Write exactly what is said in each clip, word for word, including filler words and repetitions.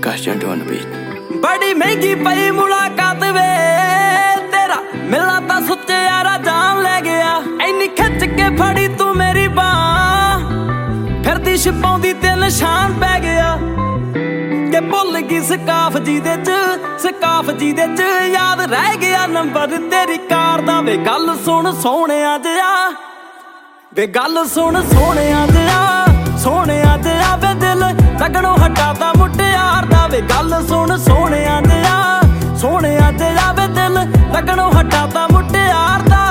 Akash Junto on the beat. बड़ी महंगी पई मुलाकात वे तेरा मिलना ता सुच्चे यारा जान ले गया इन्नी खिच के फड़ी तू मेरी बांह फिर दी छपाउंदी ते निशान पै गया के भुल गई सकाफ जी दे च सकाफ जी दे च याद रह गया नंबर तेरी कार दा वे गल सुन सोहणिया जिहा वे गल सुन सोहणिया जिहा सोहणिया जिहा वे दिल लगणों हटाता मुटियार दा वे गल सुन सोहणिया जिहा सोहणिया जिहा वे दिल लगणों हटाता मुटियार दा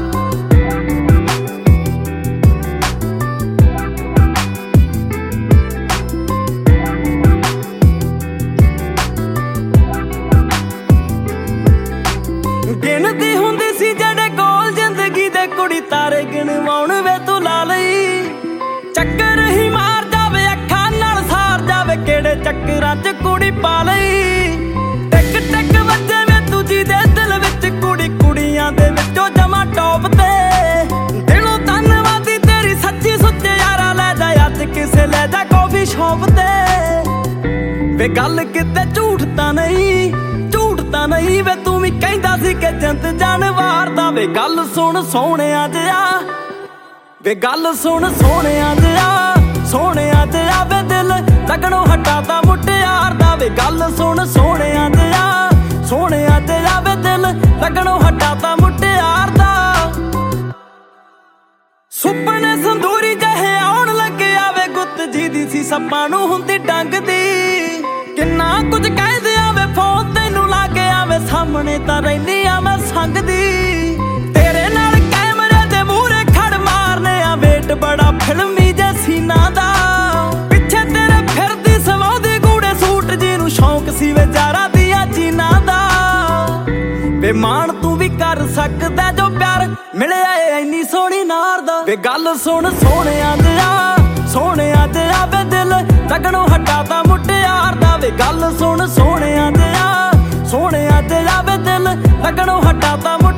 गिनदी हुंदी सी जेड़े कोल जिंदगी दे कुड़ी तारे गिणवाउण वे तू ला लई चक्कर ही मार जावे अखां नाल सार जावे केड़े चक्करां च कुड़ी पा लई टिक टिक वज्जे वे तुझी दे दिल विच कुड़ी कुड़ियां दे विचों जमा टॉप ते दिलों धन्नवादी तेरी सच्ची सुच्चे यारा लै जा अज किसे लै जा कॉफी शॉप ते वे गल किते झूठ तां नहीं झूठ तां नहीं वे तू भी कहंदा सी कि जिंद जानवार दा वे गल सुन सोहणिया जिहा वे गल सुन सोहणिया जिहा सोहणिया जिहा वे दिल लगणों हटाता मुटियार दा वे गल सुन सोहणिया जिहा सोहणिया जिहा वे दिल लगणों हटाता मुटियार दा सुपने संदूरी जहे आउण लगे आवे गुत्त जी दी सी सप्पां नूं हुंदी डंगदी किन्ना कुछ कह दिया वे फोन तैनूं ला के आवे सामने तां रहिंदी आ मैं संगदी तेरे नाल कैमरे दे मूहरे खड़ मारने आ वेट बड़ा फिल्मी जे सीना दा पिछे तेरे फिरदी सवाउंदी गूड़े सूट जी नूं शौक सी वे जारा दिया जीना दा वे मान तू भी कर सकदा जो प्यार मिलिया ए इन्नी सोहणी नार दा वे गल सुन सोहणिया जिहा सोहणिया जिहा वे दिल लगणों हटाता मुटियार दा वे गल सुन सोहणिया जिहा सोहणिया जिहा वे दिल लगणों हटाता